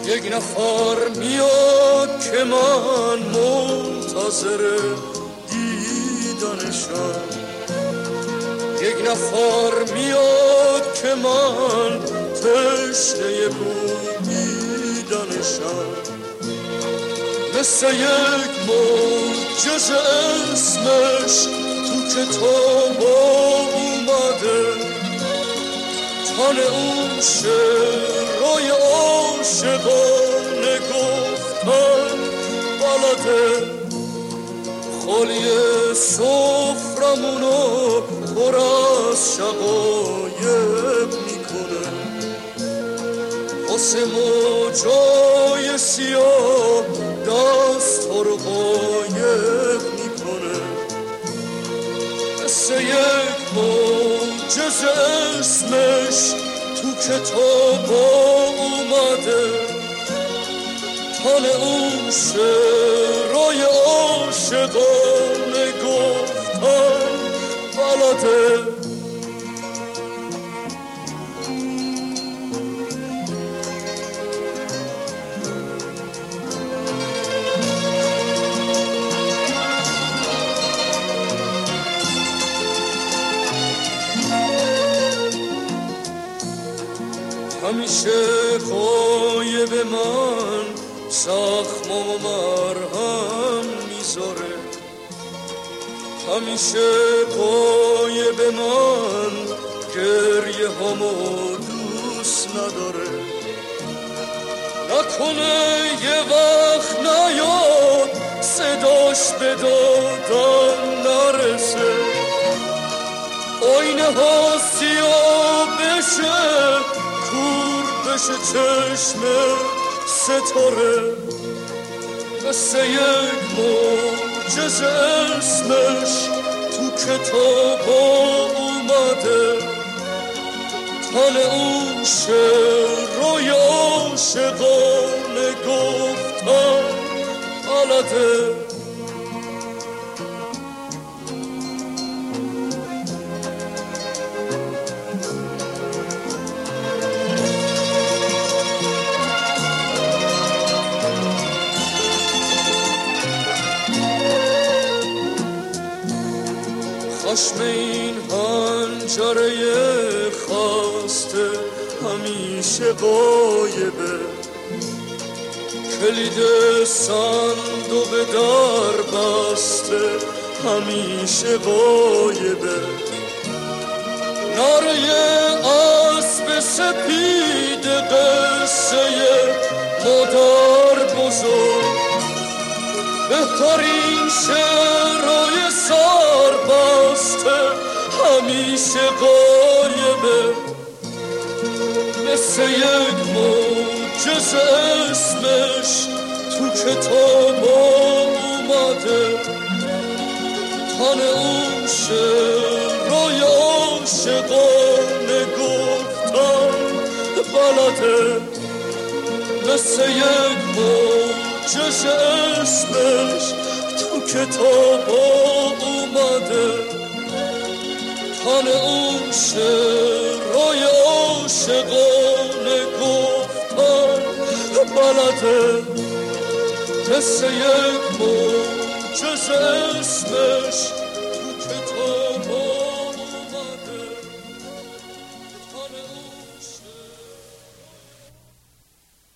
یک نفر میاد که من منتظر دیدنشم، یک نفر میاد که من تشنه بودیدنشم، مثل یک معجزه اسمش تو کتاب اومده، تن اون شعرهای عاشقانه گفتن بلده، خالی سفرمونو پر از شقایق میکنه، واسه موجای سیاه دست ها رو قایق میکنه، مثل یک معجزه اسمش تو کتاب اومده، تن اون شعرهای عاشقانه گفتن بلده. همیشه غایب من زخم و مرهم میذاره، همیشه غایب من گریه همو دوست نداره، نکنه یه وقت نیاد صداش به دادن نرسه، آینه ها سیاه بشه کور بشه چشم ستاره، مثل یک معجزه اسمش تو کتاب اومده، تن اون شعرهای عاشقانه گفتن بلده. خشم این حنجره خسته همیشه غایبه، کلید صندوق در بسته همیشه غایبه، نره اسب سپید قصه مادر بزرگ، بهترین شعرهای سربسته همیشه غایبه، مثل یک معجزه اسمش تو کتاب اومده، تن اون شعرهای عاشقانه گفتن بلده، مثل یک معجزه اسمش تو کتاب اومده، تن اون شعرهای عاشقانه گفتن بلده، مثل یک معجزه اسمش